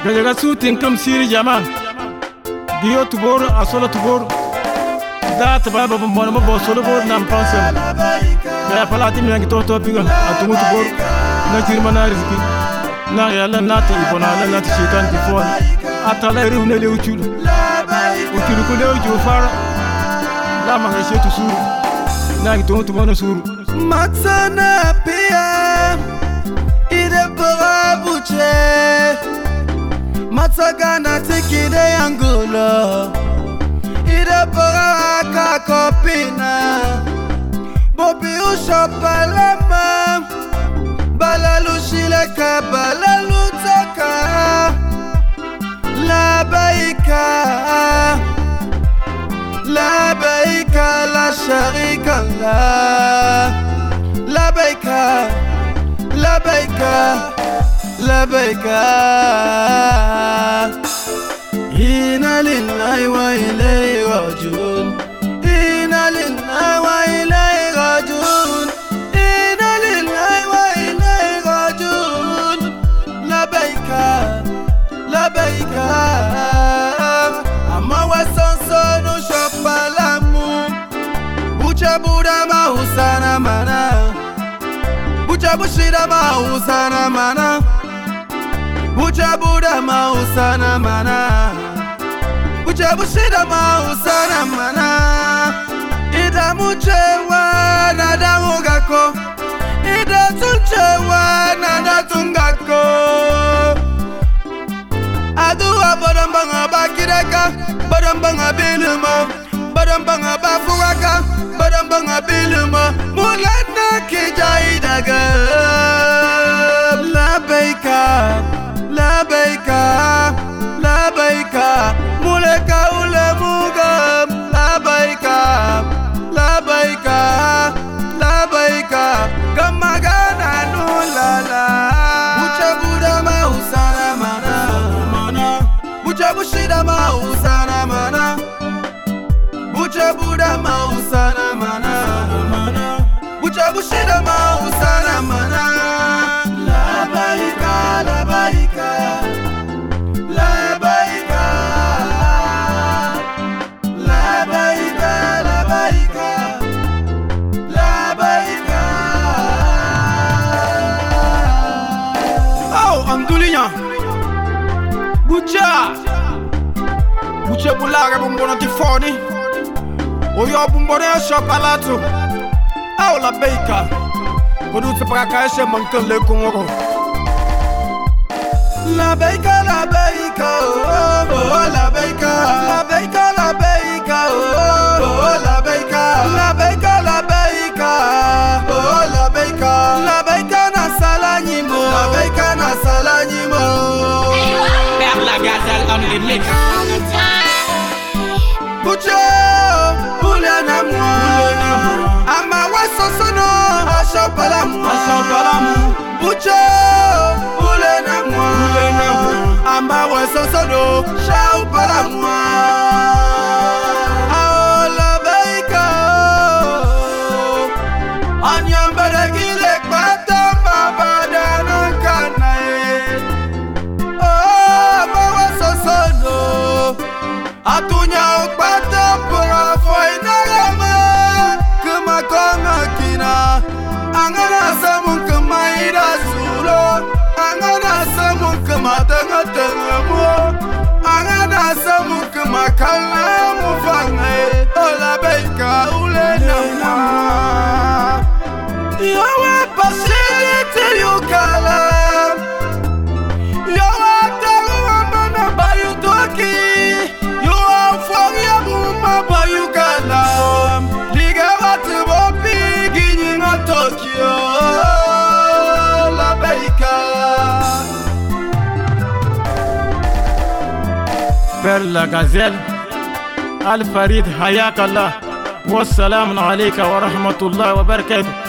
Gajaga sutin kam siri jama Giyo tubor asolo tubor Da tababa mbona mbo solo bor nam pense Ya palati mi ngi to piga atungu tubor na jirma na rizki na yalla nati ibona la nati shaitan ti fon atala riwne le uchulu ko le uju fara la ma ngi shetu suru na ngi to tubona suru Matsana pia ide para buche Matsagana tikide angulo ide para kakopina Bobi ushapalama balalu shileka balalu taka labaika la sharika labaika Inna lillahi wa ilayhi raji'un Inna lillahi wa ilayhi raji'un Inna lillahi wa ilayhi raji'un Labaika Ama wasansonu shopalamu Bucha buda mahusana mana Bucha bushida mahusana mana Bucha buda mahusana mana Bucha bushida mahusana mana Ida muchewa nada mugako Ida tunchewa nada tungako Adua badambanga bakiraka Badambanga biluma Badambanga bafuwaka Badambanga biluma Mulana kijaidaga Labaika Muleka ulemugam Labaika Gamagana nulala Bucha buda mahusana mana Bucha bushida mahusana mana Bucha buda mahusana mana Bucha bushida mahusana mana Labaika Oh, Andulinya Bucha bulaga bumbona tifoni Oyo bumbona ya shopalato Oh, labaika Kodutse praka eshe mankele kongoro Labaika oh labaika oh labaika na salanyimo Père la gazelle on the mix Bucha bulena mwa ama wasosono ashopalamu Bucha bulena mwa ama wasosono shaupalamu Atunya ukpata pura foinarama Kema konga kina Angana samun kema ida sulo Angana samun kema tenga tenga mo Angana samun kema kala mufange Ola beika ule nama Yawe pasiri yukala Yawe taru amana bayutoki Père la gazelle Al Farid hayak Allah Wassalamu alayka wa rahmatullahi wa barakatuh